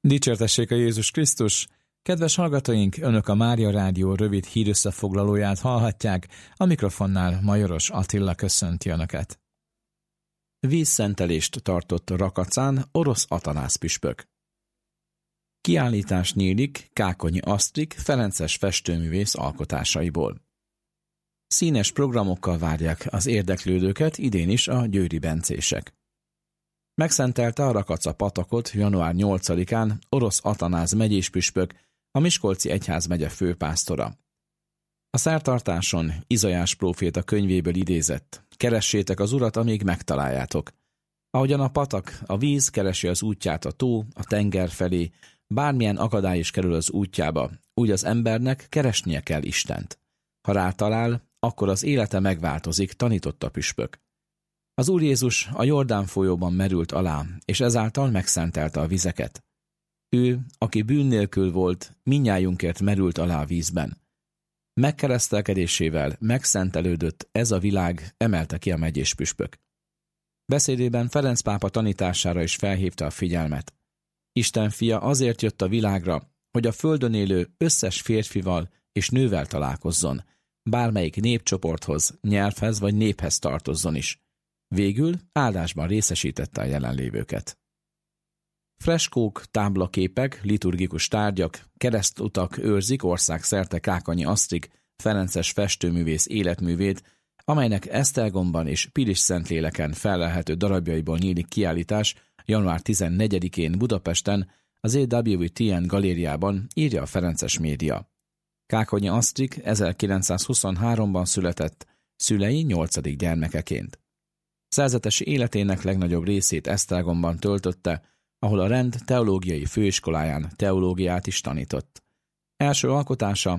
Dicsértessék a Jézus Krisztus! Kedves hallgatóink, Önök a Mária Rádió rövid hírösszefoglalóját hallhatják, a mikrofonnál Majoros Attila köszönti Önöket. Vízszentelést tartott Rakacán orosz Atanász püspök. Kiállítás nyílik Kákonyi Asztrik ferences festőművész alkotásaiból. Színes programokkal várják az érdeklődőket idén is a győri bencések. Megszentelte a Rakaca patakot január 8-án orosz Atanász megyéspüspök, a Miskolci egyházmegye főpásztora. A szertartáson Izaiás próféta könyvéből idézett: keressétek az Urat, amíg megtaláljátok. Ahogyan a patak, a víz keresi az útját a tó, a tenger felé, bármilyen akadály is kerül az útjába, úgy az embernek keresnie kell Istent. Ha rátalál, akkor az élete megváltozik, tanította püspök. Az Úr Jézus a Jordán folyóban merült alá, és ezáltal megszentelte a vizeket. Ő, aki bűn nélkül volt, mindnyájunkért merült alá a vízben. Megkeresztelkedésével megszentelődött ez a világ, emelte ki a megyéspüspök. Beszédében Ferenc pápa tanítására is felhívta a figyelmet. Isten fia azért jött a világra, hogy a földön élő összes férfival és nővel találkozzon, bármelyik népcsoporthoz, nyelvhez vagy néphez tartozzon is. Végül áldásban részesítette a jelenlévőket. Freskók, táblaképek, liturgikus tárgyak, keresztutak őrzik országszerte Kákonyi Asztrik ferences festőművész életművét, amelynek Esztergomban és Pilis-Szentléleken fellelhető darabjaiból nyílik kiállítás január 14-én Budapesten az EWTN galériában, írja a Ferences média. Kákonyi Asztrik 1923-ban született, szülei 8. gyermekeként. Szerzetes életének legnagyobb részét Esztergomban töltötte, ahol a rend teológiai főiskoláján teológiát is tanított. Első alkotása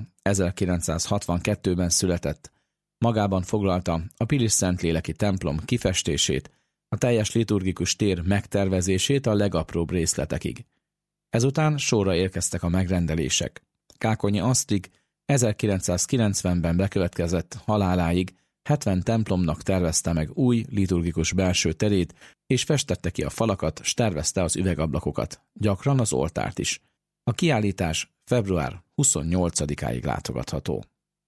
1962-ben született. Magában foglalta a Pilis-Szentléleki templom kifestését, a teljes liturgikus tér megtervezését a legapróbb részletekig. Ezután sorra érkeztek a megrendelések. Kákonyi Asztrik 1990-ben bekövetkezett haláláig 70 templomnak tervezte meg új liturgikus belső terét, és festette ki a falakat, s tervezte az üvegablakokat, gyakran az oltárt is. A kiállítás február 28-áig látogatható.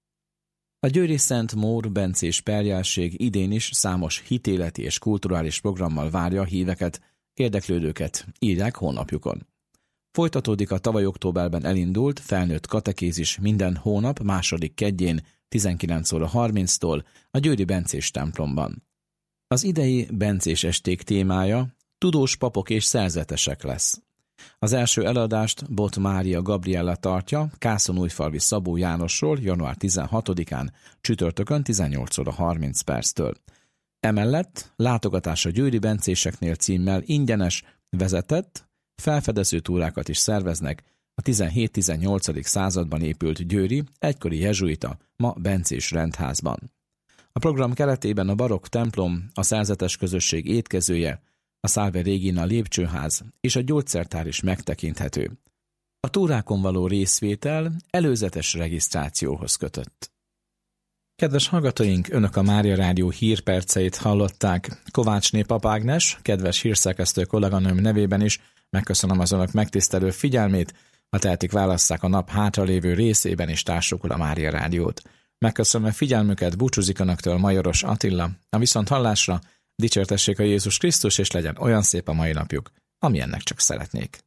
A Győri Szent Mór bencés perjelség idén is számos hitéleti és kulturális programmal várja a híveket, érdeklődőket, írják honlapjukon. Folytatódik a tavaly októberben elindult felnőtt katekézis minden hónap második kedjén 19:30-tól a győri bencés templomban. Az idei bencés esték témája tudós papok és szerzetesek lesz. Az első eladást Bot Mária Gabriella tartja Kászonújfalvi Szabó Jánosról január 16-án csütörtökön 18:30-től. Emellett látogatás a győri bencéseknél címmel ingyenes, vezetett, felfedező túrákat is szerveznek a 17-18. században épült győri, egykori jezsuita, ma bencés rendházban. A program keretében a barokk templom, a szerzetes közösség étkezője, a Salve Regina lépcsőház és a gyógyszertár is megtekinthető. A túrákon való részvétel előzetes regisztrációhoz kötött. Kedves hallgatóink, Önök a Mária Rádió hírperceit hallották. Kovácsné Pap Ágnes, kedves hírszerkesztő kolléganőm nevében is megköszönöm az Önök megtisztelő figyelmét, ha tehetik, válasszák a nap hátralévő részében is társukul a Mária Rádiót. Megköszönöm a figyelmüket, búcsúzik Önöktől Majoros Attila, a viszonthallásra, dicsértessék a Jézus Krisztus, és legyen olyan szép a mai napjuk, amilyennek csak szeretnék.